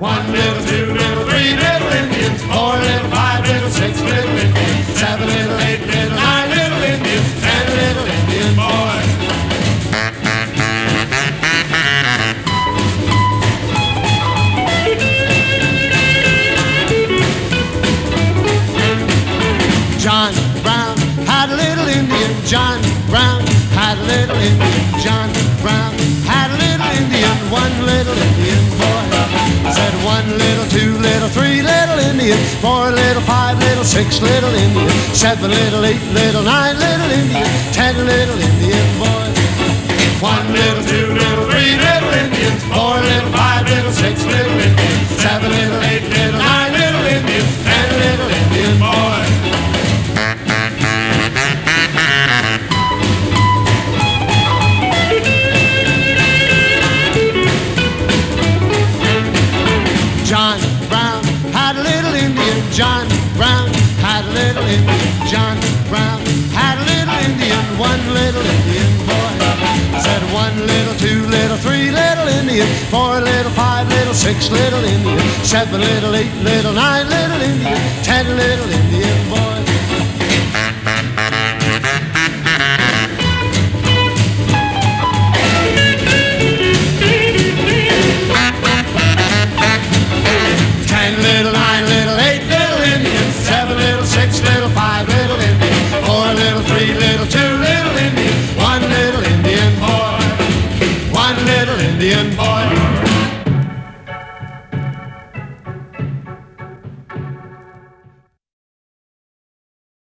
One little, two little, three little Indians, four little, five little, six little Indians, seven little, eight little, nine little Indians, 10 little Indian boys. John Brown had a little Indian. John Brown had a little Indian. John Brown had a little Indian. One little Indian boy. I said one little, two little, three little Indians, four little, five little, six little Indians, seven little, eight little, nine little Indians, 10 little Indian boys. One little, two little, three little Indians, four little, five little, six little Indians, seven little, eight little, nine little Indians, 10 little Indian boys. John Brown had a little Indian. John Brown had a little Indian. John Brown had a little Indian. One little Indian boy. I said one little, two little, three little Indians, four little, five little, six little Indians, seven little, eight little, nine little Indians, 10 little Indians.